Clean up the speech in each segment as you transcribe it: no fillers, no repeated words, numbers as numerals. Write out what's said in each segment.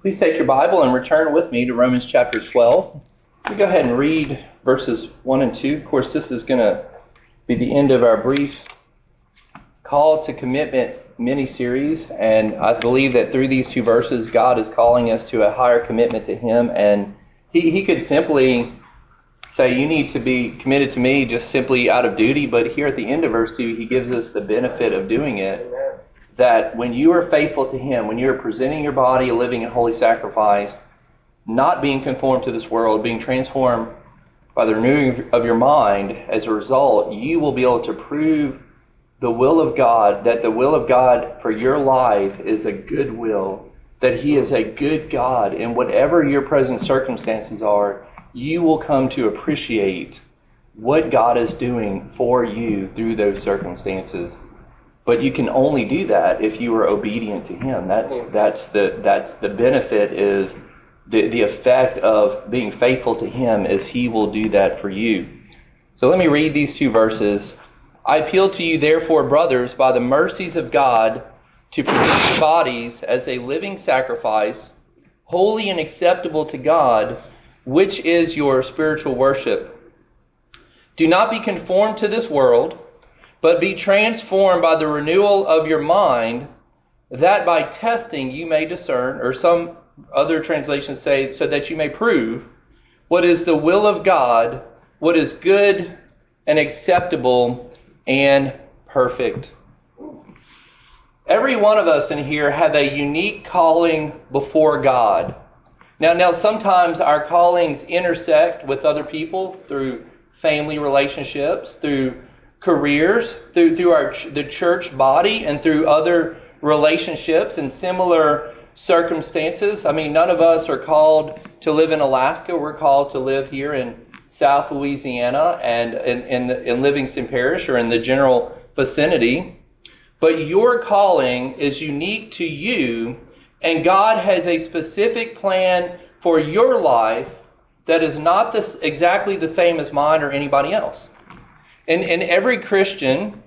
Please take your Bible and return with me to Romans chapter 12. Let me go ahead and read verses 1 and 2. Of course, this is going to be the end of our brief Call to Commitment mini-series, and I believe that through these two verses, God is calling us to a higher commitment to Him, and He could simply say, you need to be committed to me just simply out of duty, but here at the end of verse 2, He gives us the benefit of doing it. That when you are faithful to Him, when you're presenting your body a living and holy sacrifice, not being conformed to this world, being transformed by the renewing of your mind, as a result, you will be able to prove the will of God, that the will of God for your life is a good will, that He is a good God, and whatever your present circumstances are, you will come to appreciate what God is doing for you through those circumstances. But you can only do that if you are obedient to Him. That's the benefit, is the effect of being faithful to Him, is He will do that for you. So let me read these two verses. I appeal to you, therefore, brothers, by the mercies of God, to present your bodies as a living sacrifice, holy and acceptable to God, which is your spiritual worship. Do not be conformed to this world, but be transformed by the renewal of your mind, that by testing you may discern, or some other translations say, so that you may prove what is the will of God, what is good and acceptable and perfect. Every one of us in here have a unique calling before God. Now sometimes our callings intersect with other people through family relationships, through careers, through the church body, and through other relationships and similar circumstances. I mean, none of us are called to live in Alaska. We're called to live here in South Louisiana and in Livingston Parish, or in the general vicinity. But your calling is unique to you, and God has a specific plan for your life that is not exactly the same as mine or anybody else. And every Christian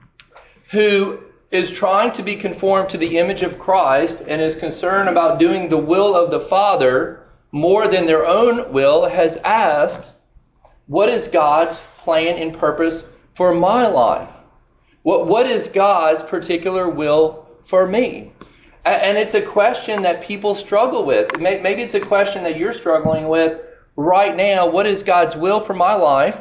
who is trying to be conformed to the image of Christ and is concerned about doing the will of the Father more than their own will has asked, what is God's plan and purpose for my life? What is God's particular will for me? And it's a question that people struggle with. Maybe it's a question that you're struggling with right now. What is God's will for my life?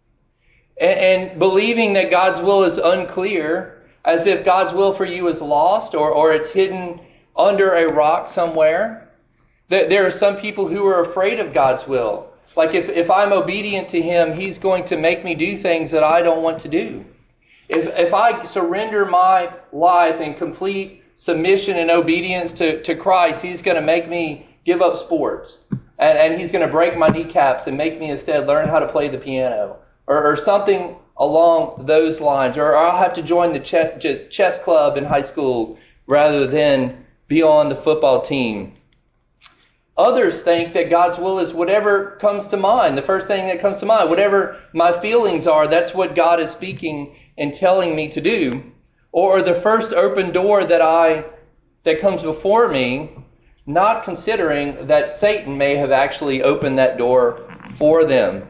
And believing that God's will is unclear, as if God's will for you is lost or it's hidden under a rock somewhere. There are some people who are afraid of God's will. Like if I'm obedient to Him, He's going to make me do things that I don't want to do. If I surrender my life in complete submission and obedience to Christ, He's going to make me give up sports. And He's going to break my kneecaps and make me instead learn how to play the piano. Or something along those lines. Or I'll have to join the chess club in high school rather than be on the football team. Others think that God's will is whatever comes to mind, the first thing that comes to mind. Whatever my feelings are, that's what God is speaking and telling me to do. Or the first open door that comes before me, not considering that Satan may have actually opened that door for them.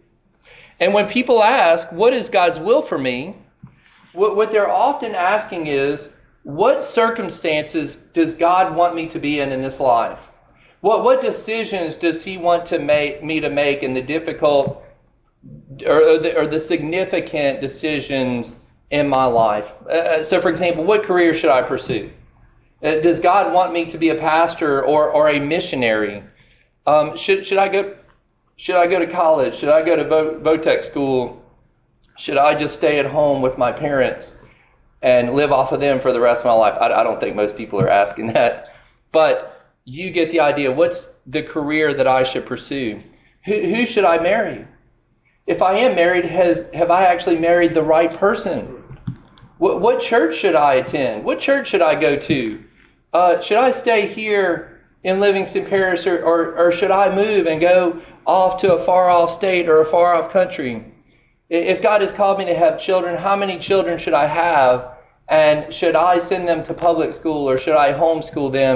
And when people ask, what is God's will for me? What they're often asking is, what circumstances does God want me to be in this life? What decisions does He want me to make in the difficult or the significant decisions in my life? So, for example, what career should I pursue? Does God want me to be a pastor or a missionary? Should I go to college? Should I go to Votech school? Should I just stay at home with my parents and live off of them for the rest of my life? I don't think most people are asking that. But you get the idea. What's the career that I should pursue? Who should I marry? If I am married, have I actually married the right person? What church should I attend? What church should I go to? Should I stay here in Livingston Parish, or should I move and go off to a far-off state or a far-off country? If God has called me to have children, how many children should I have? And should I send them to public school, or should I homeschool them?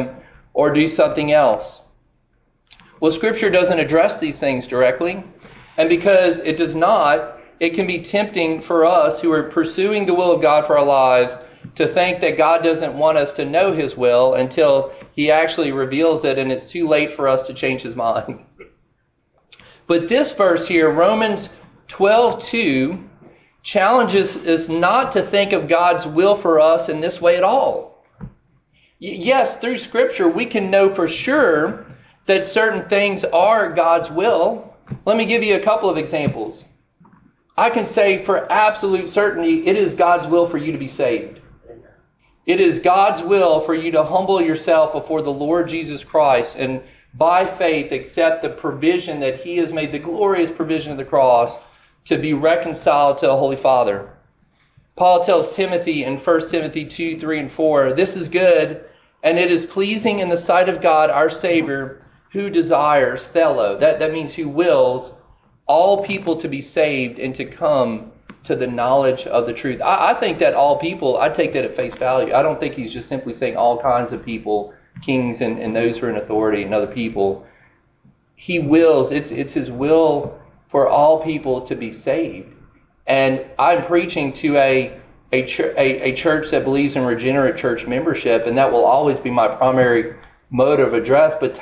or do something else? Well, Scripture doesn't address these things directly, and because it does not, it can be tempting for us who are pursuing the will of God for our lives to think that God doesn't want us to know His will until He actually reveals it, and it's too late for us to change His mind. But this verse here, Romans 12:2, challenges us not to think of God's will for us in this way at all. Yes, through Scripture we can know for sure that certain things are God's will. Let me give you a couple of examples. I can say for absolute certainty it is God's will for you to be saved. It is God's will for you to humble yourself before the Lord Jesus Christ and by faith accept the provision that He has made, the glorious provision of the cross, to be reconciled to a Holy Father. Paul tells Timothy in 1 Timothy 2, 3, and 4, "This is good, and it is pleasing in the sight of God our Savior, who desires," thelo, that means who wills, "all people to be saved and to come to the knowledge of the truth." I think that all people, I take that at face value. I don't think he's just simply saying all kinds of people, kings and those who are in authority and other people. He wills, it's His will for all people to be saved. And I'm preaching to a church that believes in regenerate church membership, and that will always be my primary mode of address. But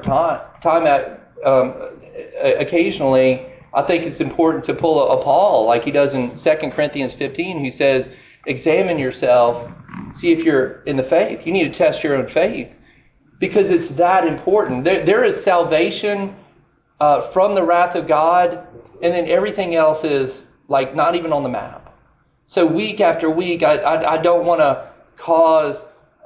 occasionally, I think it's important to pull a Paul, like he does in 2 Corinthians 15, who says, examine yourself, see if you're in the faith. You need to test your own faith, because it's that important. There is salvation from the wrath of God, and then everything else is like not even on the map. So week after week, I don't want to cause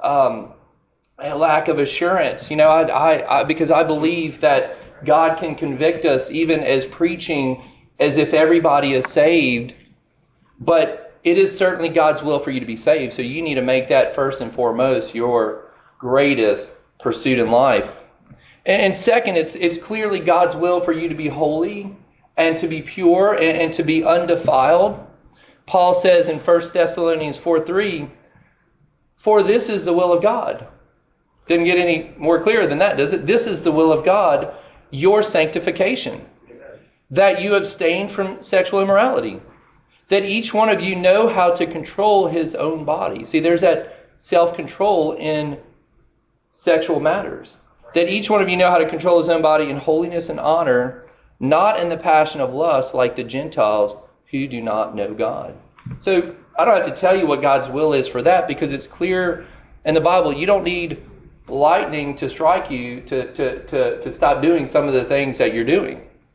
a lack of assurance, because I believe that God can convict us even as preaching as if everybody is saved. But it is certainly God's will for you to be saved. So you need to make that first and foremost your greatest pursuit in life. And second, it's clearly God's will for you to be holy and to be pure and to be undefiled. Paul says in 1 Thessalonians 4:3, "For this is the will of God." Didn't get any more clear than that, does it? This is the will of God, your sanctification, that you abstain from sexual immorality, that each one of you know how to control his own body. See, there's that self-control in sexual matters. That each one of you know how to control his own body in holiness and honor, not in the passion of lust like the Gentiles who do not know God. So I don't have to tell you what God's will is for that, because it's clear in the Bible. You don't need lightning to strike you to stop doing some of the things that you're doing.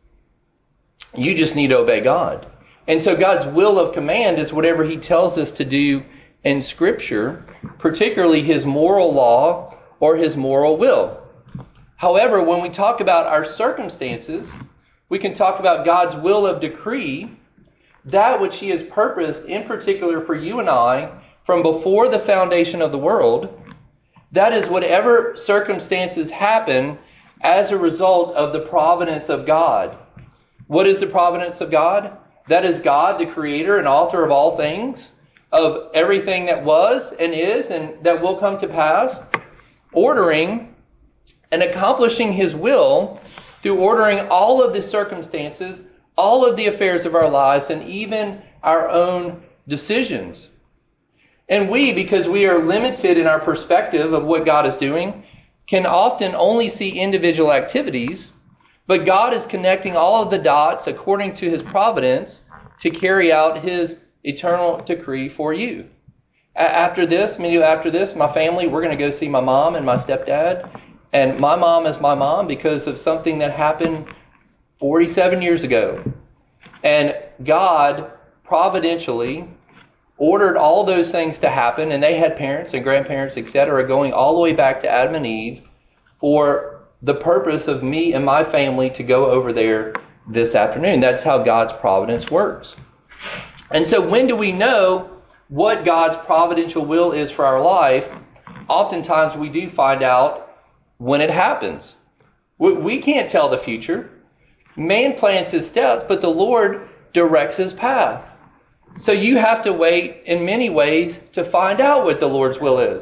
You just need to obey God. And so God's will of command is whatever He tells us to do in Scripture, particularly His moral law or His moral will. However, when we talk about our circumstances, we can talk about God's will of decree, that which He has purposed in particular for you and I from before the foundation of the world. That is whatever circumstances happen as a result of the providence of God. What is the providence of God? That is God, the creator and author of all things, of everything that was and is and that will come to pass, ordering and accomplishing His will through ordering all of the circumstances, all of the affairs of our lives, and even our own decisions. And we, because we are limited in our perspective of what God is doing, can often only see individual activities, but God is connecting all of the dots according to His providence to carry out His eternal decree for you. After this, my family, we're going to go see my mom and my stepdad. And my mom is my mom because of something that happened 47 years ago. And God providentially ordered all those things to happen, and they had parents and grandparents, etc., going all the way back to Adam and Eve for the purpose of me and my family to go over there this afternoon. That's how God's providence works. And so when do we know what God's providential will is for our life? Oftentimes we do find out when it happens. We can't tell the future. Man plans his steps, but the Lord directs his path. So you have to wait in many ways to find out what the Lord's will is.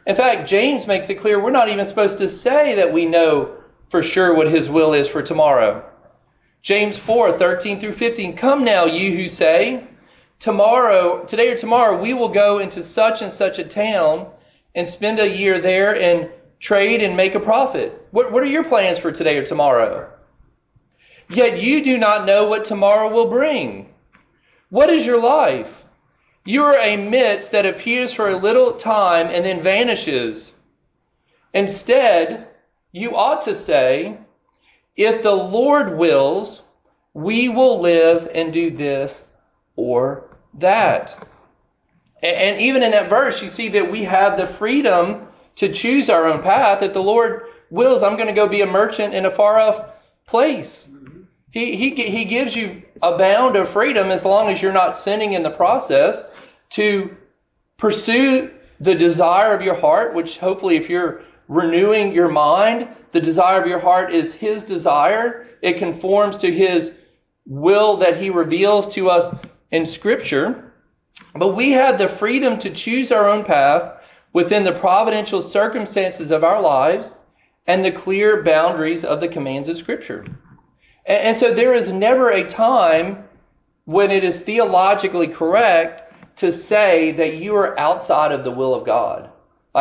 In fact, James makes it clear we're not even supposed to say that we know for sure what his will is for tomorrow. James 4:13 through 15. Come now, you who say, today or tomorrow, we will go into such and such a town and spend a year there and trade and make a profit. What are your plans for today or tomorrow? Yet you do not know what tomorrow will bring. What is your life? You are a mist that appears for a little time and then vanishes. Instead, you ought to say, if the Lord wills, we will live and do this or that. And even in that verse, you see that we have the freedom to choose our own path. If the Lord wills, I'm going to go be a merchant in a far off place. He gives you a bound of freedom as long as you're not sinning in the process to pursue the desire of your heart, which hopefully if you're renewing your mind, the desire of your heart is His desire. It conforms to His will that He reveals to us in Scripture. But we have the freedom to choose our own path within the providential circumstances of our lives and the clear boundaries of the commands of Scripture. And so there is never a time when it is theologically correct to say that you are outside of the will of God.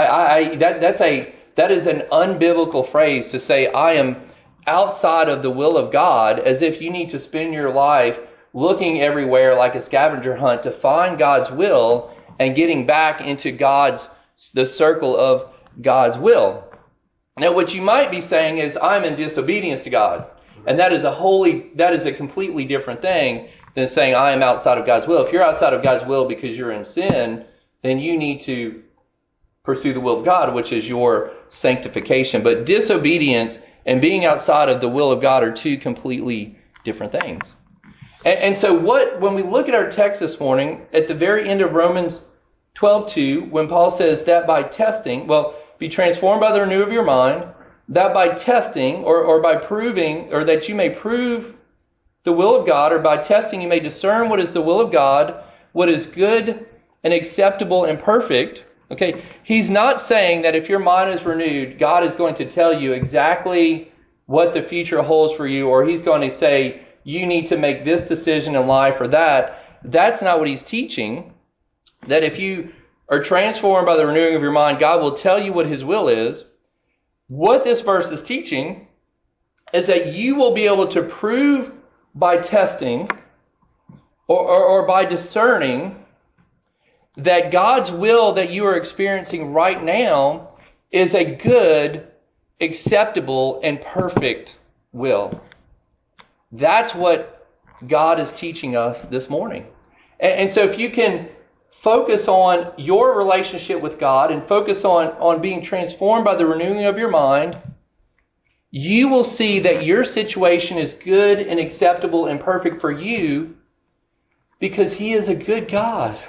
That is an unbiblical phrase to say I am outside of the will of God, as if you need to spend your life looking everywhere like a scavenger hunt to find God's will and getting back into the circle of God's will. Now, what you might be saying is I'm in disobedience to God. And that is a completely different thing than saying I am outside of God's will. If you're outside of God's will because you're in sin, then you need to pursue the will of God, which is your sanctification. But disobedience and being outside of the will of God are two completely different things. And so when we look at our text this morning, at the very end of Romans 12:2, when Paul says that by testing, be transformed by the renewal of your mind, that by testing or by proving, or that you may prove the will of God, or by testing you may discern what is the will of God, what is good and acceptable and perfect. Okay, he's not saying that if your mind is renewed, God is going to tell you exactly what the future holds for you, or He's going to say you need to make this decision in life or that. That's not what he's teaching. That if you are transformed by the renewing of your mind, God will tell you what His will is. What this verse is teaching is that you will be able to prove by testing or by discerning that God's will that you are experiencing right now is a good, acceptable, and perfect will. That's what God is teaching us this morning. And so if you can focus on your relationship with God and focus on being transformed by the renewing of your mind, you will see that your situation is good and acceptable and perfect for you because He is a good God.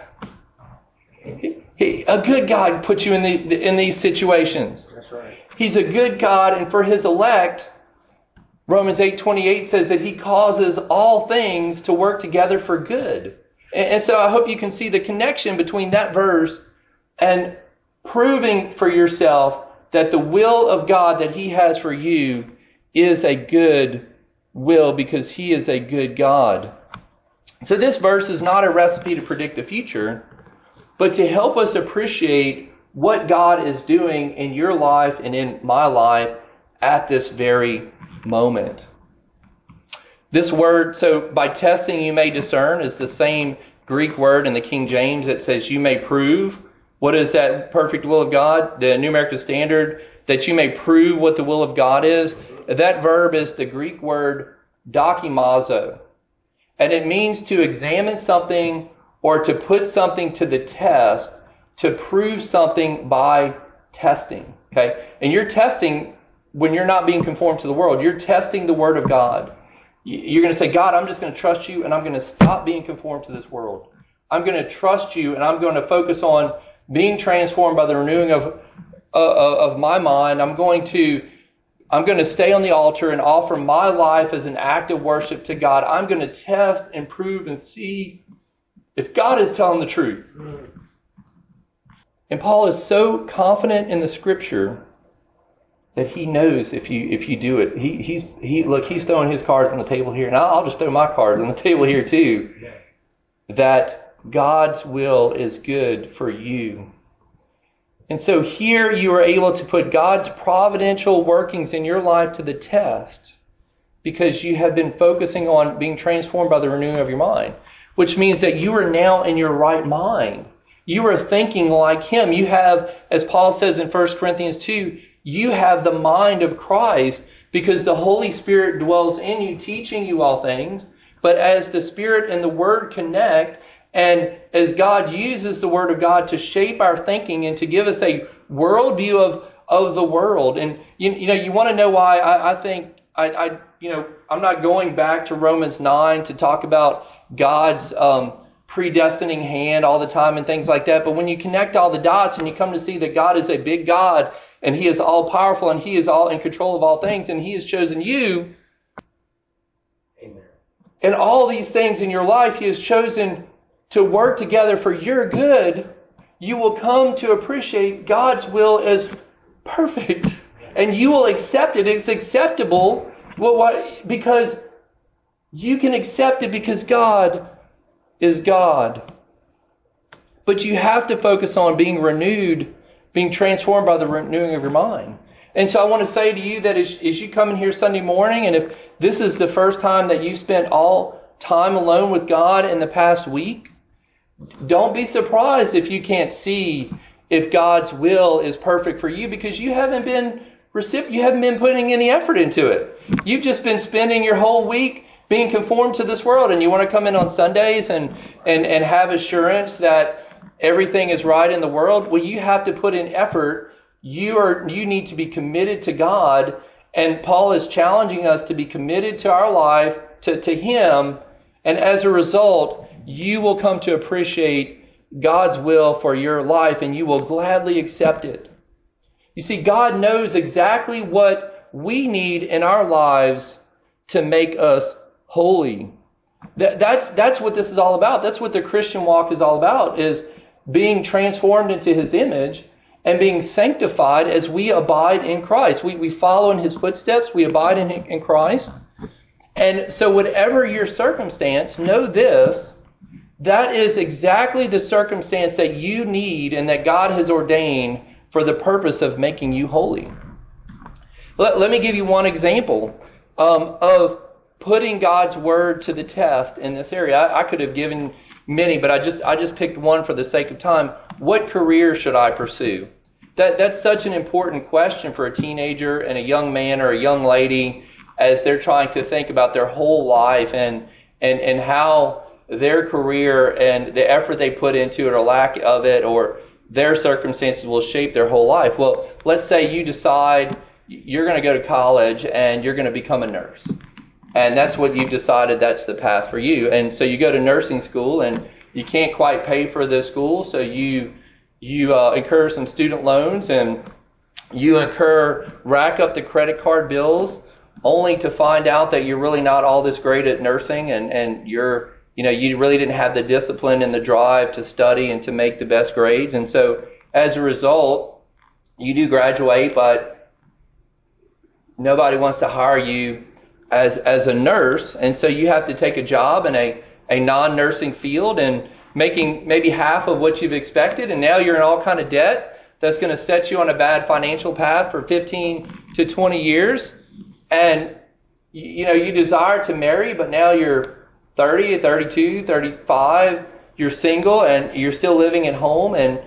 A good God puts you in these situations. That's right. He's a good God, and for His elect, Romans 8:28 says that He causes all things to work together for good. And so I hope you can see the connection between that verse and proving for yourself that the will of God that He has for you is a good will because He is a good God. So this verse is not a recipe to predict the future, but to help us appreciate what God is doing in your life and in my life at this very moment. This word, so by testing you may discern, is the same Greek word in the King James that says you may prove. What is that perfect will of God? The New American Standard, that you may prove what the will of God is. That verb is the Greek word dokimazo. And it means to examine something or to put something to the test, to prove something by testing. Okay? And you're testing when you're not being conformed to the world. You're testing the Word of God. You're going to say, God, I'm just going to trust you and I'm going to stop being conformed to this world. I'm going to trust you and I'm going to focus on being transformed by the renewing of my mind. I'm going to stay on the altar and offer my life as an act of worship to God. I'm going to test and prove and see if God is telling the truth. And Paul is so confident in the Scripture that he knows if you do it. He's throwing his cards on the table here, and I'll just throw my cards on the table here too. That God's will is good for you. And so here you are able to put God's providential workings in your life to the test because you have been focusing on being transformed by the renewing of your mind, which means that you are now in your right mind. You are thinking like Him. You have, as Paul says in 1 Corinthians 2, you have the mind of Christ because the Holy Spirit dwells in you, teaching you all things. But as the Spirit and the Word connect, and as God uses the Word of God to shape our thinking and to give us a worldview of the world. And you want to know why I think I'm not going back to Romans 9 to talk about God's predestining hand all the time and things like that. But when you connect all the dots and you come to see that God is a big God and He is all powerful and He is all in control of all things and He has chosen you. Amen. And all these things in your life He has chosen to work together for your good, you will come to appreciate God's will as perfect. And you will accept it. It's acceptable because you can accept it because God is God. But you have to focus on being renewed, being transformed by the renewing of your mind. And so I want to say to you that as you come in here Sunday morning, and if this is the first time that you've spent all time alone with God in the past week, don't be surprised if you can't see if God's will is perfect for you because you haven't been putting any effort into it. You've just been spending your whole week being conformed to this world, and you want to come in on Sundays and have assurance that everything is right in the world. Well, you have to put in effort. You need to be committed to God, and Paul is challenging us to be committed to our life, to Him, and as a result, you will come to appreciate God's will for your life, and you will gladly accept it. You see, God knows exactly what we need in our lives to make us holy. That's what this is all about. That's what the Christian walk is all about, is being transformed into His image and being sanctified as we abide in Christ. We follow in His footsteps. We abide in Christ. And so whatever your circumstance, know this, that is exactly the circumstance that you need and that God has ordained for the purpose of making you holy. Let me give you one example of putting God's Word to the test in this area. I could have given many, but I just picked one for the sake of time. What career should I pursue? That's such an important question for a teenager and a young man or a young lady as they're trying to think about their whole life and how their career and the effort they put into it or lack of it or their circumstances will shape their whole life. Well, let's say you decide you're going to go to college and you're going to become a nurse. And that's what you've decided, that's the path for you. And so you go to nursing school and you can't quite pay for the school, so you incur some student loans and you rack up the credit card bills only to find out that you're really not all this great at nursing and you really didn't have the discipline and the drive to study and to make the best grades. And so as a result, you do graduate, but nobody wants to hire you as a nurse. And so you have to take a job in a non-nursing field and making maybe half of what you've expected. And now you're in all kind of debt that's going to set you on a bad financial path for 15 to 20 years. And you desire to marry, but now you're 30, 32, 35, you're single and you're still living at home and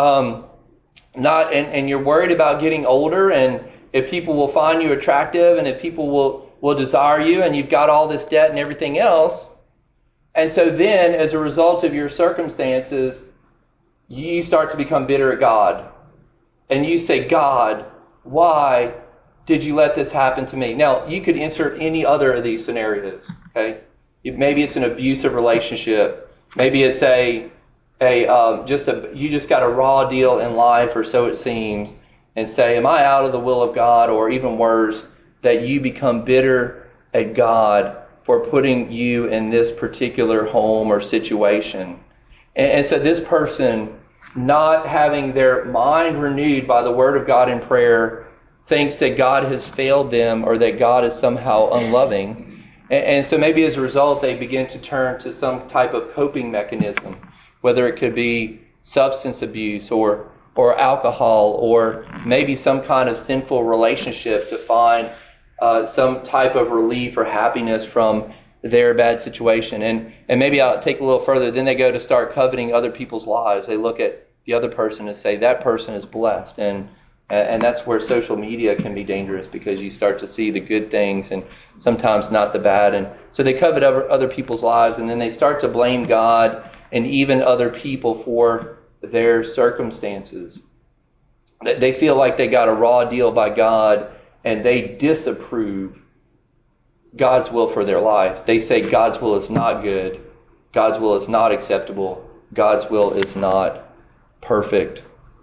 you're worried about getting older and if people will find you attractive and if people will desire you and you've got all this debt and everything else. And so then as a result of your circumstances, you start to become bitter at God. And you say, God, why did you let this happen to me? Now, you could insert any other of these scenarios, okay? Maybe it's an abusive relationship. Maybe it's you just got a raw deal in life, or so it seems, and say, am I out of the will of God? Or even worse, that you become bitter at God for putting you in this particular home or situation. And so this person not having their mind renewed by the Word of God in prayer, thinks that God has failed them or that God is somehow unloving. And so maybe as a result, they begin to turn to some type of coping mechanism, whether it could be substance abuse or alcohol, or maybe some kind of sinful relationship to find some type of relief or happiness from their bad situation. And maybe I'll take a little further. Then they go to start coveting other people's lives. They look at the other person and say, that person is blessed. And that's where social media can be dangerous, because you start to see the good things and sometimes not the bad. And so they covet other people's lives, and then they start to blame God and even other people for their circumstances. They feel like they got a raw deal by God, and they disapprove God's will for their life. They say God's will is not good. God's will is not acceptable. God's will is not perfect.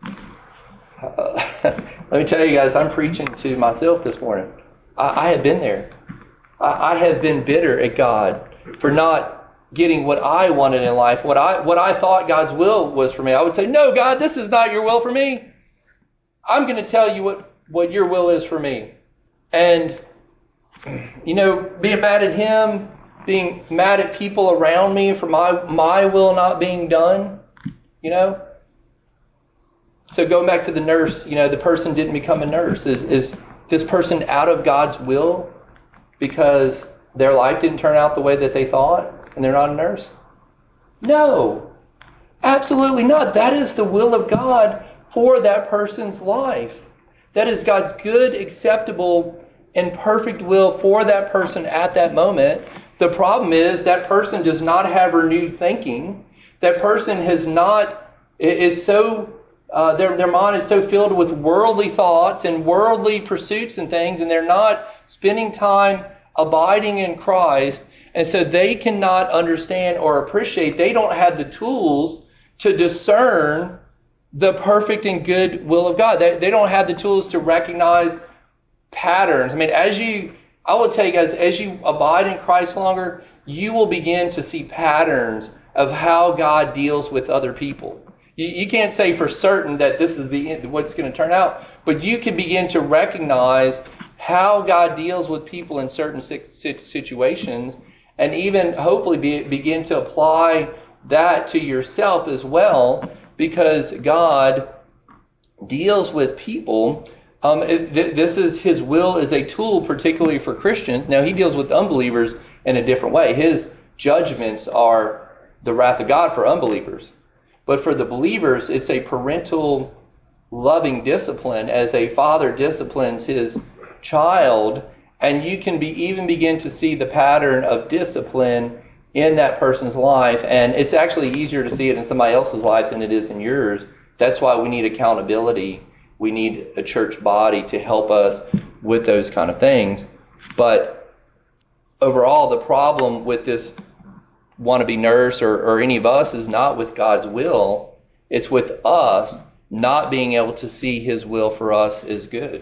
Let me tell you guys, I'm preaching to myself this morning. I have been there. I have been bitter at God for not getting what I wanted in life, what I thought God's will was for me. I would say, no, God, this is not your will for me. I'm going to tell you what your will is for me. And, being mad at Him, being mad at people around me for my will not being done, So going back to the nurse, the person didn't become a nurse. Is this person out of God's will because their life didn't turn out the way that they thought and they're not a nurse? No, absolutely not. That is the will of God for that person's life. That is God's good, acceptable, and perfect will for that person at that moment. The problem is that person does not have renewed thinking. That person their mind is so filled with worldly thoughts and worldly pursuits and things, and they're not spending time abiding in Christ, and so they cannot understand or appreciate. They don't have the tools to discern the perfect and good will of God. They don't have the tools to recognize patterns. As you abide in Christ longer, you will begin to see patterns of how God deals with other people. You can't say for certain that this is what it's going to turn out, but you can begin to recognize how God deals with people in certain situations, and even hopefully begin to apply that to yourself as well, because God deals with people. This is His will is a tool, particularly for Christians. Now, He deals with unbelievers in a different way. His judgments are the wrath of God for unbelievers. But for the believers, it's a parental loving discipline as a father disciplines his child. And you can even begin to see the pattern of discipline in that person's life. And it's actually easier to see it in somebody else's life than it is in yours. That's why we need accountability. We need a church body to help us with those kind of things. But overall, the problem with this wannabe nurse or any of us is not with God's will. It's with us not being able to see His will for us is good.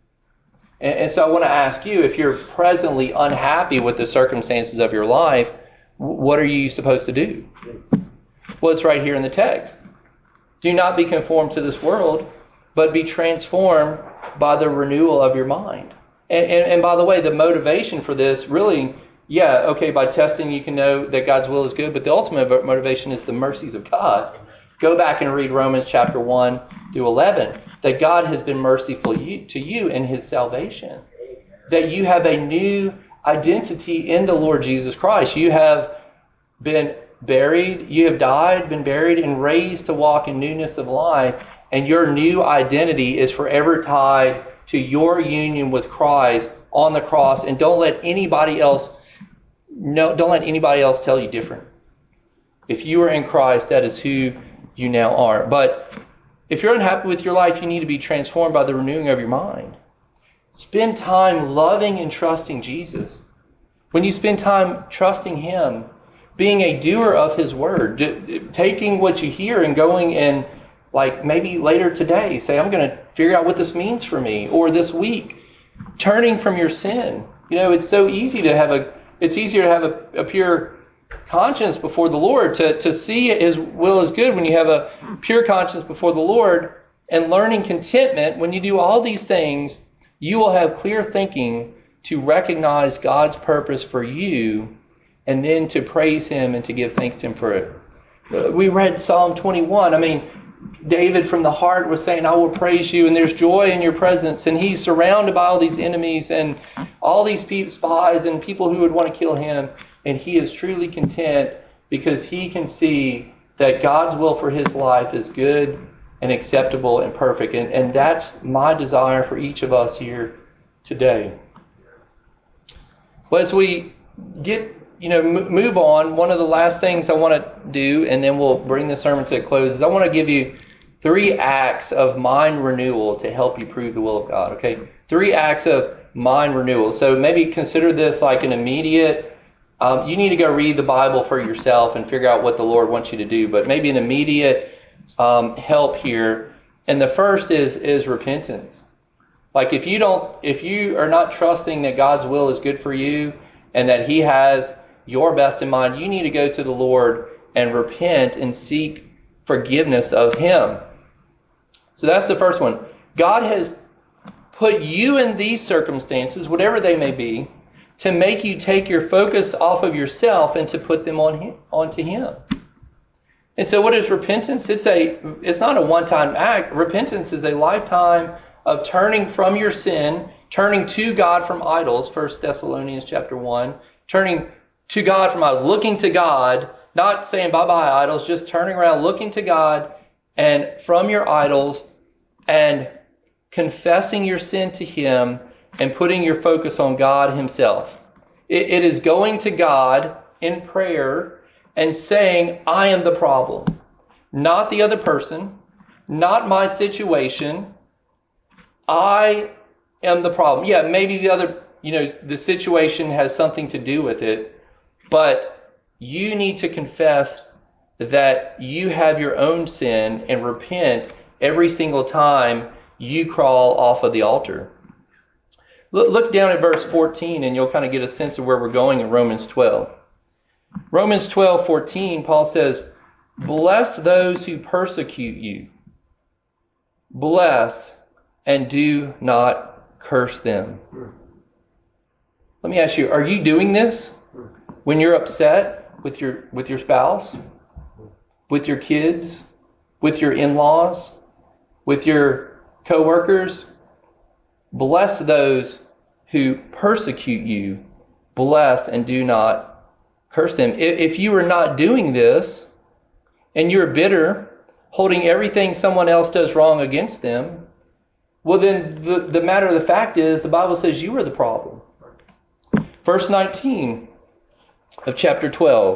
And so I want to ask you, if you're presently unhappy with the circumstances of your life, what are you supposed to do? Well, it's right here in the text. Do not be conformed to this world, but be transformed by the renewal of your mind. And by the way, the motivation for this really, by testing you can know that God's will is good, but the ultimate motivation is the mercies of God. Go back and read Romans chapter 1 through 11, that God has been merciful to you in His salvation. That you have a new identity in the Lord Jesus Christ. You have been buried, you have died, been buried, and raised to walk in newness of life. And your new identity is forever tied to your union with Christ on the cross. And don't let anybody else tell you different. If you are in Christ, that is who you now are. But if you're unhappy with your life, you need to be transformed by the renewing of your mind. Spend time loving and trusting Jesus. When you spend time trusting Him, being a doer of His word, taking what you hear and going and maybe later today, say, I'm going to figure out what this means for me, or this week, turning from your sin. It's so easy to have it's easier to have a pure conscience before the Lord, to see His will is good when you have a pure conscience before the Lord, and learning contentment, when you do all these things, you will have clear thinking to recognize God's purpose for you, and then to praise Him and to give thanks to Him for it. We read Psalm 21. I mean, David from the heart was saying, I will praise you, and there's joy in your presence. And he's surrounded by all these enemies and all these spies and people who would want to kill him. And he is truly content because he can see that God's will for his life is good and acceptable and perfect. And that's my desire for each of us here today. Well, as we move on, one of the last things I want to do, and then we'll bring the sermon to a close, is I want to give you 3 acts of mind renewal to help you prove the will of God. Okay, 3 acts of mind renewal. So maybe consider this like an immediate. You need to go read the Bible for yourself and figure out what the Lord wants you to do. But maybe an immediate help here. And the first is repentance. Like if you are not trusting that God's will is good for you and that He has your best in mind, you need to go to the Lord and repent and seek forgiveness of Him. So that's the first one. God has put you in these circumstances, whatever they may be, to make you take your focus off of yourself and to put them onto Him. And so what is repentance? It's not a one-time act. Repentance is a lifetime of turning from your sin, turning to God from idols, 1 Thessalonians chapter 1, turning to God from idols, looking to God, not saying bye-bye idols, just turning around, looking to God and from your idols and confessing your sin to Him and putting your focus on God Himself. It is going to God in prayer and saying, I am the problem, not the other person, not my situation. I am the problem. Yeah, maybe the situation has something to do with it, but you need to confess that you have your own sin and repent every single time you crawl off of the altar. Look down at verse 14 and you'll kind of get a sense of where we're going in Romans 12. Romans 12:14, Paul says, bless those who persecute you. Bless and do not curse them. Let me ask you, are you doing this when you're upset with your spouse, with your kids, with your in-laws, with your co-workers? Bless those who persecute you. Bless and do not curse them. If you are not doing this and you're bitter, holding everything someone else does wrong against them, well then the matter of the fact is the Bible says you are the problem. Verse 19 of chapter 12.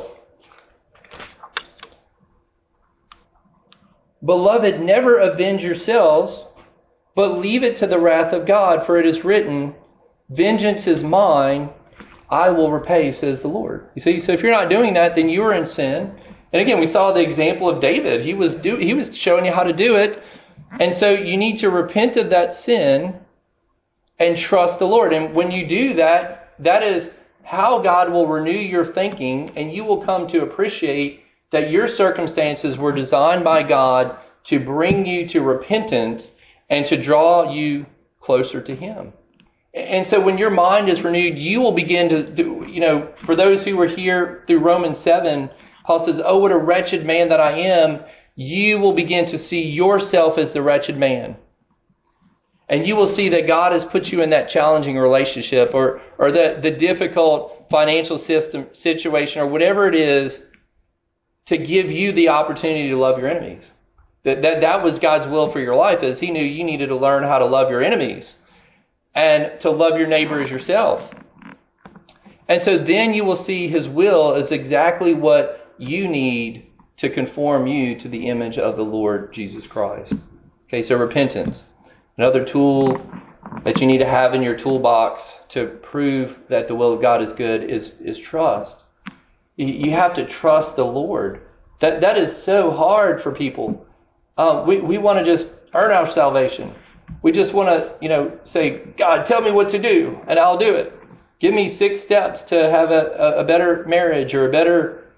Beloved, never avenge yourselves, but leave it to the wrath of God, for it is written, vengeance is mine, I will repay, says the Lord. You see, so if you're not doing that, then you are in sin. And again, we saw the example of David. He was showing you how to do it. And so you need to repent of that sin and trust the Lord. And when you do that, that is how God will renew your thinking, and you will come to appreciate that your circumstances were designed by God to bring you to repentance and to draw you closer to Him. And so when your mind is renewed, you will begin to, for those who were here through Romans 7, Paul says, oh, what a wretched man that I am. You will begin to see yourself as the wretched man. And you will see that God has put you in that challenging relationship or the difficult financial situation or whatever it is to give you the opportunity to love your enemies. That was God's will for your life, is He knew you needed to learn how to love your enemies and to love your neighbor as yourself. And so then you will see His will is exactly what you need to conform you to the image of the Lord Jesus Christ. Okay, so repentance. Another tool that you need to have in your toolbox to prove that the will of God is good is trust. You have to trust the Lord. That is so hard for people. We want to just earn our salvation. We just want to, say, God, tell me what to do, and I'll do it. Give me 6 steps to have a better marriage or a better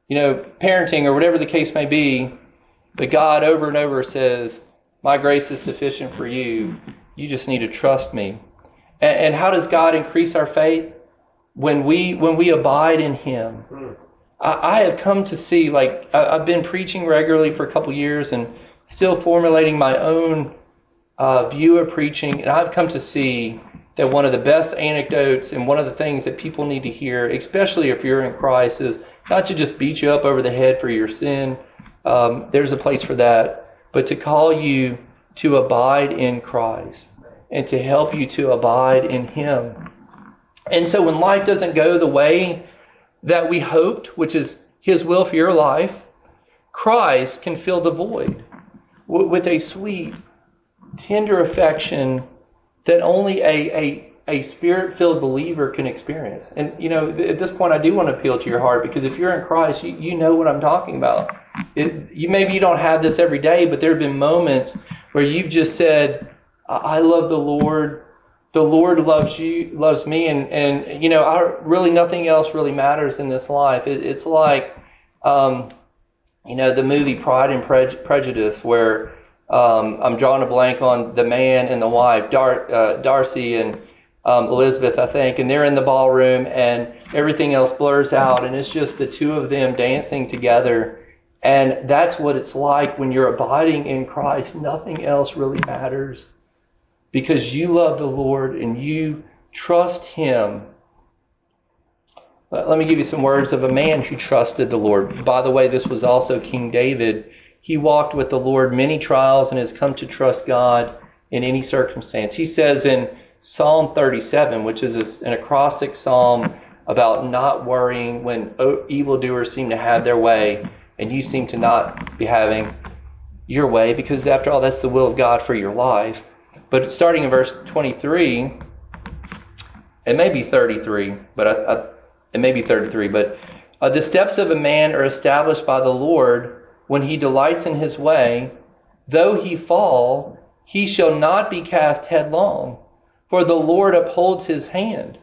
parenting or whatever the case may be, but God over and over says, my grace is sufficient for you. You just need to trust me. And how does God increase our faith? When we abide in Him. I have come to see, I've been preaching regularly for a couple years and still formulating my own view of preaching, and I've come to see that one of the best anecdotes and one of the things that people need to hear, especially if you're in Christ, is not to just beat you up over the head for your sin. There's a place for that. But to call you to abide in Christ and to help you to abide in Him. And so when life doesn't go the way that we hoped, which is His will for your life, Christ can fill the void with a sweet, tender affection that only a Spirit-filled believer can experience. And, at this point, I do want to appeal to your heart, because if you're in Christ, you know what I'm talking about. Maybe you don't have this every day, but there have been moments where you've just said, I love the Lord. The Lord loves me, and really nothing else really matters in this life. It's like, the movie Pride and Prejudice, where I'm drawing a blank on the man and the wife, Darcy and Elizabeth, I think, and they're in the ballroom, and everything else blurs out, and it's just the two of them dancing together. And that's what it's like when you're abiding in Christ. Nothing else really matters, because you love the Lord and you trust Him. Let me give you some words of a man who trusted the Lord. By the way, this was also King David. He walked with the Lord many trials and has come to trust God in any circumstance. He says in Psalm 37, which is an acrostic psalm about not worrying when evildoers seem to have their way and you seem to not be having your way, because after all, that's the will of God for your life. But starting in verse 23, it may be 33, but it may be 33, but the steps of a man are established by the Lord when he delights in his way. Though he fall, he shall not be cast headlong, for the Lord upholds his hand.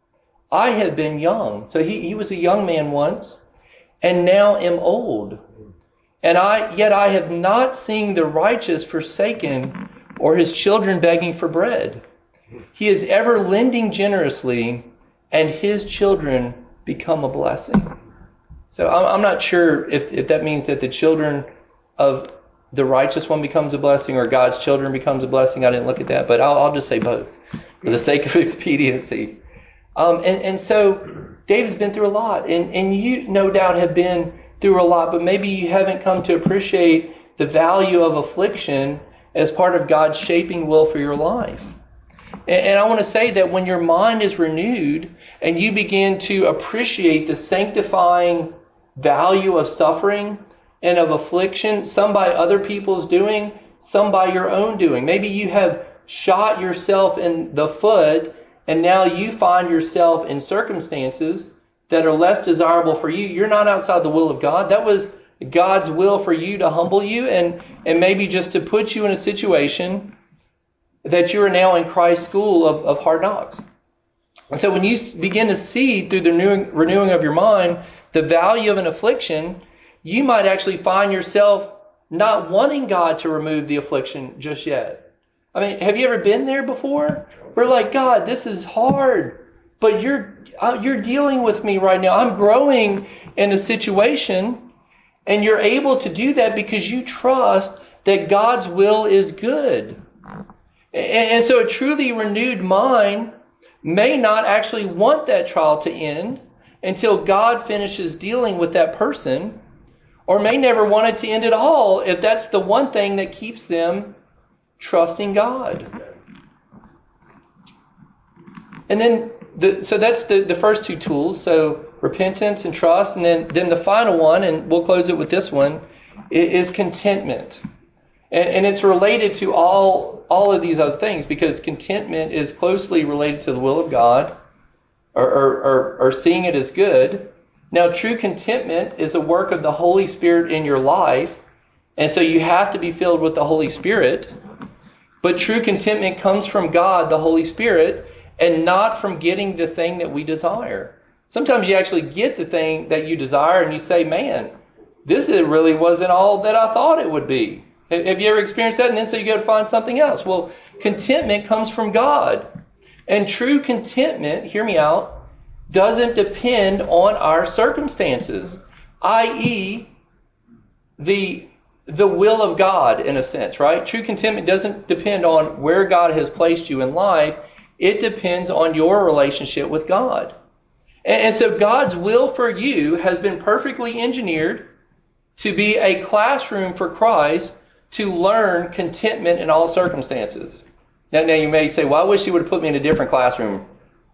I have been young. So he was a young man once, and now am old. And yet I have not seen the righteous forsaken, or his children begging for bread. He is ever lending generously, and his children become a blessing. So I'm not sure if that means that the children of the righteous one becomes a blessing or God's children becomes a blessing. I didn't look at that, but I'll just say both for the sake of expediency. And so David's been through a lot, and you no doubt have been through a lot, but maybe you haven't come to appreciate the value of affliction as part of God's shaping will for your life. And I want to say that when your mind is renewed and you begin to appreciate the sanctifying value of suffering and of affliction, some by other people's doing, some by your own doing. Maybe you have shot yourself in the foot and now you find yourself in circumstances that are less desirable for you. You're not outside the will of God. That was God's will for you to humble you and maybe just to put you in a situation that you are now in Christ's school of hard knocks. And so when you begin to see through the renewing of your mind the value of an affliction, you might actually find yourself not wanting God to remove the affliction just yet. I mean, have you ever been there before? We're like, God, this is hard, but you're dealing with me right now. I'm growing in a situation, and you're able to do that because you trust that God's will is good. And so a truly renewed mind may not actually want that trial to end until God finishes dealing with that person, or may never want it to end at all if that's the one thing that keeps them trusting God. And then, so that's the first two tools, so repentance and trust. And then the final one, and we'll close it with this one, is contentment. And it's related to all of these other things, because contentment is closely related to the will of God, or seeing it as good. Now, true contentment is a work of the Holy Spirit in your life, and so you have to be filled with the Holy Spirit. But true contentment comes from God, the Holy Spirit, and not from getting the thing that we desire. Sometimes you actually get the thing that you desire and you say, man, this really wasn't all that I thought it would be. Have you ever experienced that? And then so you go to find something else. Well, contentment comes from God. And true contentment, hear me out, doesn't depend on our circumstances, i.e., the will of God in a sense, right? True contentment doesn't depend on where God has placed you in life. It depends on your relationship with God. And so God's will for you has been perfectly engineered to be a classroom for Christ to learn contentment in all circumstances. Now you may say, well, I wish you would have put me in a different classroom.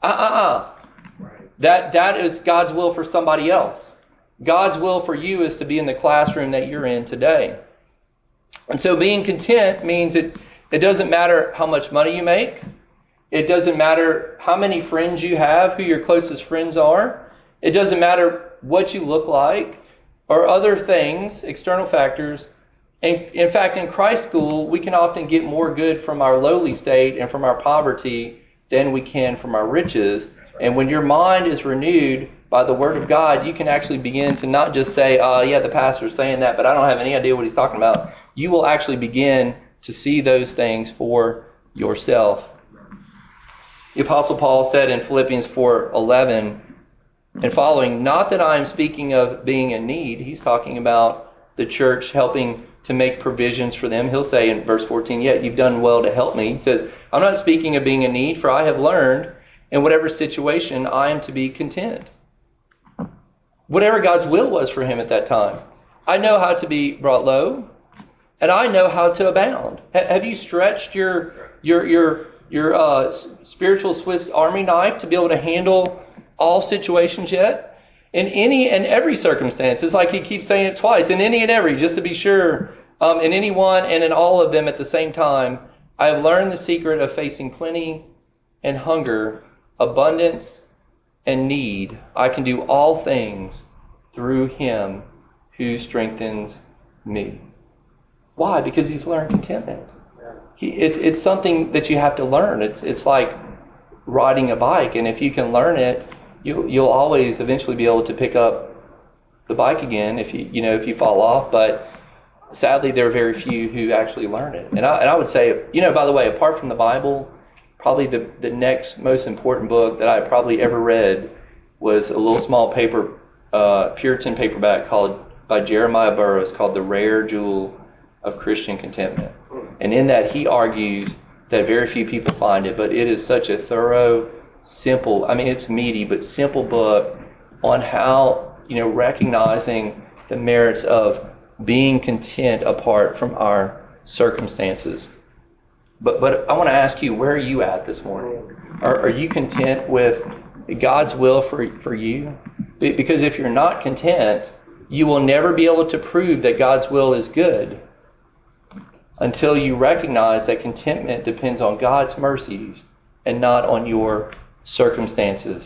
That is God's will for somebody else. God's will for you is to be in the classroom that you're in today. And so being content means it doesn't matter how much money you make. It doesn't matter how many friends you have, who your closest friends are. It doesn't matter what you look like or other things, external factors. And in fact, in Christ school, we can often get more good from our lowly state and from our poverty than we can from our riches. And when your mind is renewed by the Word of God, you can actually begin to not just say, yeah, the pastor's saying that, but I don't have any idea what he's talking about. You will actually begin to see those things for yourself. The Apostle Paul said in Philippians 4:11 and following, not that I am speaking of being in need. He's talking about the church helping to make provisions for them. He'll say in verse 14, yet you've done well to help me. He says, I'm not speaking of being in need, for I have learned in whatever situation I am to be content. Whatever God's will was for him at that time. I know how to be brought low, and I know how to abound. Have you stretched your spiritual Swiss Army knife to be able to handle all situations yet? In any and every circumstance. It's like he keeps saying it twice. In any and every, just to be sure. In any one and in all of them at the same time. I have learned the secret of facing plenty and hunger, abundance and need. I can do all things through Him who strengthens me. Why? Because he's learned contentment. It's something that you have to learn. It's like riding a bike, and if you can learn it, you'll always eventually be able to pick up the bike again if you fall off. But sadly, there are very few who actually learn it. And I would say, by the way, apart from the Bible, probably the next most important book that I probably ever read was a little small Puritan paperback by Jeremiah Burroughs called The Rare Jewel of Christian Contentment. And in that, he argues that very few people find it, but it is such a thorough, simple, it's meaty, but simple book on how, recognizing the merits of being content apart from our circumstances. But I want to ask you, where are you at this morning? Are you content with God's will for you? Because if you're not content, you will never be able to prove that God's will is good until you recognize that contentment depends on God's mercies and not on your circumstances.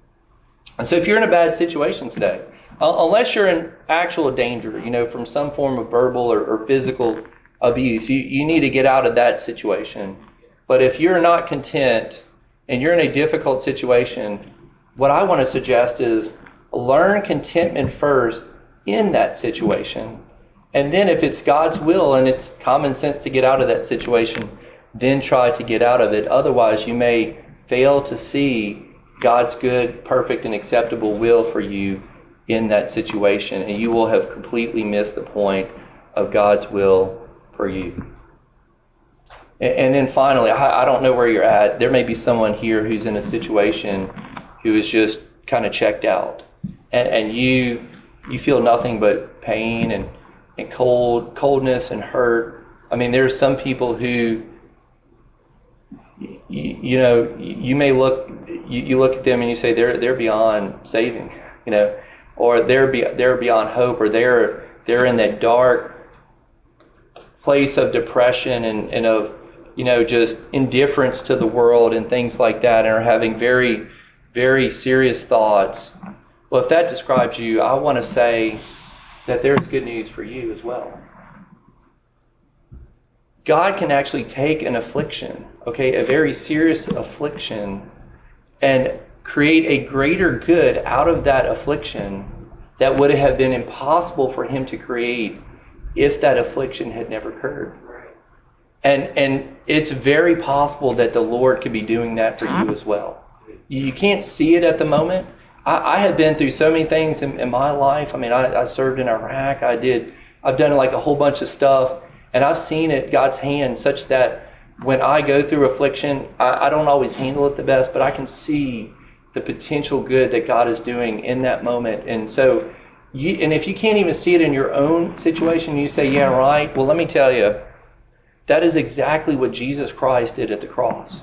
And so if you're in a bad situation today, unless you're in actual danger, from some form of verbal or physical abuse, you need to get out of that situation. But if you're not content and you're in a difficult situation, what I want to suggest is learn contentment first in that situation. And then if it's God's will and it's common sense to get out of that situation, then try to get out of it. Otherwise, you may fail to see God's good, perfect, and acceptable will for you in that situation, and you will have completely missed the point of God's will for you. And then finally, I don't know where you're at. There may be someone here who's in a situation who is just kind of checked out, and you feel nothing but pain and coldness and hurt. There's some people who, you may look at them and you say they're beyond saving, or they're beyond hope, or they're in that dark place of depression and of just indifference to the world and things like that, and are having very, very serious thoughts. Well, if that describes you, I want to say that there's good news for you as well. God can actually take an affliction, a very serious affliction, and create a greater good out of that affliction that would have been impossible for him to create if that affliction had never occurred. And it's very possible that the Lord could be doing that for you as well. You can't see it at the moment. I have been through so many things in my life. I mean, I served in Iraq. I've done like a whole bunch of stuff, and I've seen it, God's hand, such that when I go through affliction, I don't always handle it the best, but I can see the potential good that God is doing in that moment. And so, and if you can't even see it in your own situation, you say, yeah, right. Well, let me tell you, that is exactly what Jesus Christ did at the cross.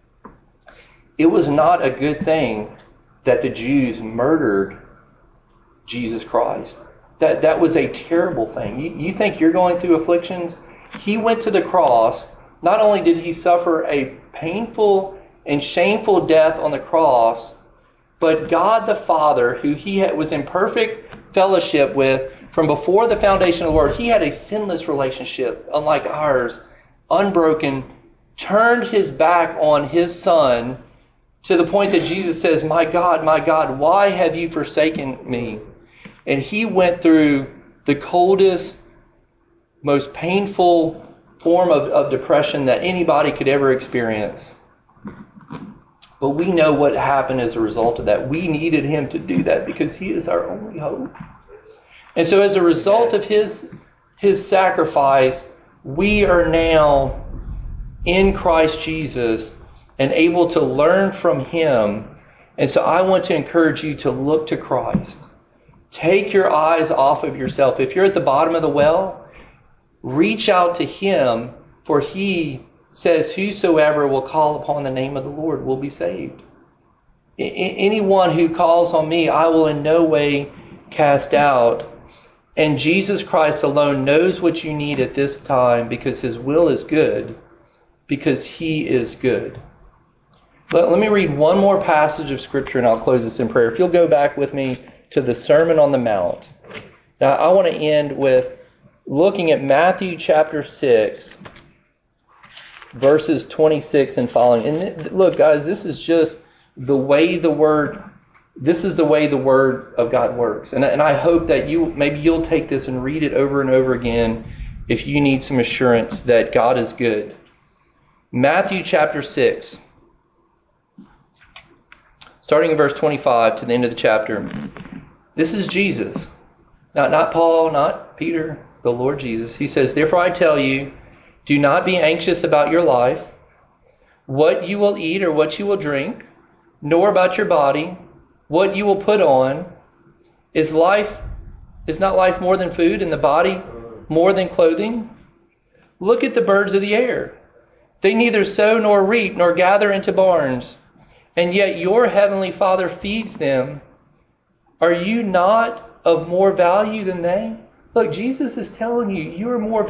It was not a good thing that the Jews murdered Jesus Christ. That was a terrible thing. You think you're going through afflictions? He went to the cross. Not only did he suffer a painful and shameful death on the cross, but God the Father, who he was in perfect fellowship with from before the foundation of the world, he had a sinless relationship, unlike ours, unbroken, turned his back on his Son to the point that Jesus says, my God, why have you forsaken me? And he went through the coldest, most painful form of depression that anybody could ever experience. But we know what happened as a result of that. We needed him to do that because he is our only hope. And so as a result of his sacrifice, we are now in Christ Jesus and able to learn from him. And so I want to encourage you to look to Christ. Take your eyes off of yourself. If you're at the bottom of the well, reach out to him, for he says, whosoever will call upon the name of the Lord will be saved. Anyone who calls on me, I will in no way cast out. And Jesus Christ alone knows what you need at this time because his will is good, because he is good. Let me read one more passage of Scripture and I'll close this in prayer. If you'll go back with me to the Sermon on the Mount. Now, I want to end with looking at Matthew chapter 6, verses 26 and following. And look, guys, this is just the way the Word of God works. And I hope that you'll take this and read it over and over again if you need some assurance that God is good. Matthew chapter 6, starting in verse 25 to the end of the chapter. This is Jesus. Not Paul, not Peter, the Lord Jesus. He says, therefore I tell you, do not be anxious about your life, what you will eat or what you will drink, nor about your body, what you will put on. Is not life more than food, and the body more than clothing? Look at the birds of the air. They neither sow nor reap nor gather into barns, and yet your heavenly Father feeds them. Are you not of more value than they? Look, Jesus is telling you, you are more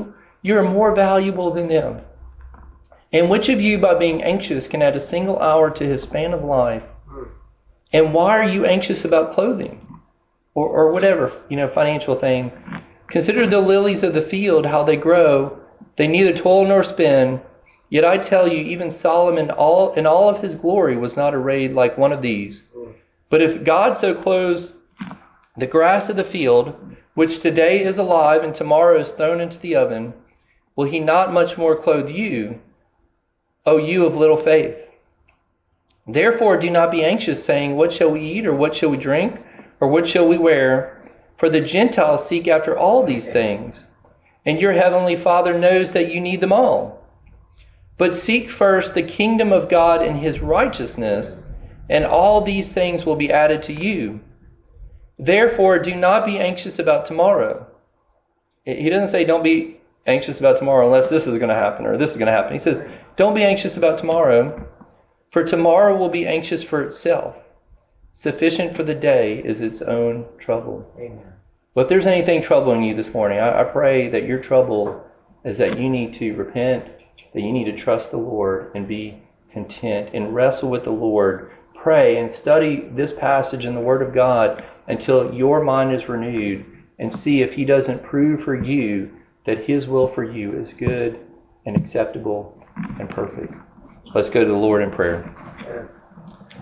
valuable than them. And which of you, by being anxious, can add a single hour to his span of life? And why are you anxious about clothing? Or whatever, financial thing. Consider the lilies of the field, how they grow. They neither toil nor spin. Yet I tell you, even Solomon in all of his glory was not arrayed like one of these. But if God so clothes the grass of the field, which today is alive and tomorrow is thrown into the oven, will he not much more clothe you, O you of little faith? Therefore do not be anxious, saying, what shall we eat, or what shall we drink, or what shall we wear? For the Gentiles seek after all these things, and your heavenly Father knows that you need them all. But seek first the kingdom of God and his righteousness, and all these things will be added to you. Therefore, do not be anxious about tomorrow. He doesn't say don't be anxious about tomorrow unless this is going to happen or this is going to happen. He says don't be anxious about tomorrow, for tomorrow will be anxious for itself. Sufficient for the day is its own trouble. Amen. But if there's anything troubling you this morning, I pray that your trouble is that you need to repent, that you need to trust the Lord and be content and wrestle with the Lord. Pray and study this passage in the Word of God until your mind is renewed, and see if he doesn't prove for you that his will for you is good and acceptable and perfect. Let's go to the Lord in prayer.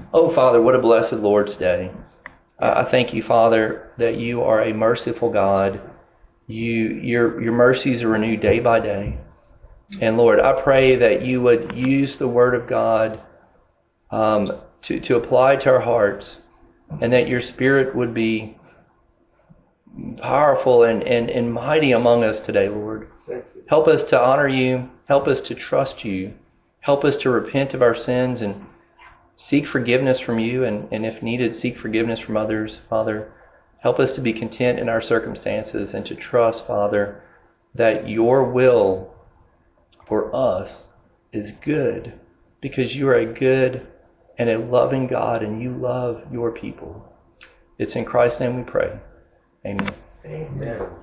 Oh, Father, what a blessed Lord's Day. I thank you, Father, that you are a merciful God. Your mercies are renewed day by day. And Lord, I pray that you would use the Word of God to apply to our hearts, and that your Spirit would be powerful and mighty among us today, Lord. Help us to honor you. Help us to trust you. Help us to repent of our sins and seek forgiveness from you, and if needed, seek forgiveness from others, Father. Help us to be content in our circumstances and to trust, Father, that your will for us is good, because you are a good and a loving God, and you love your people. It's in Christ's name we pray. Amen. Amen.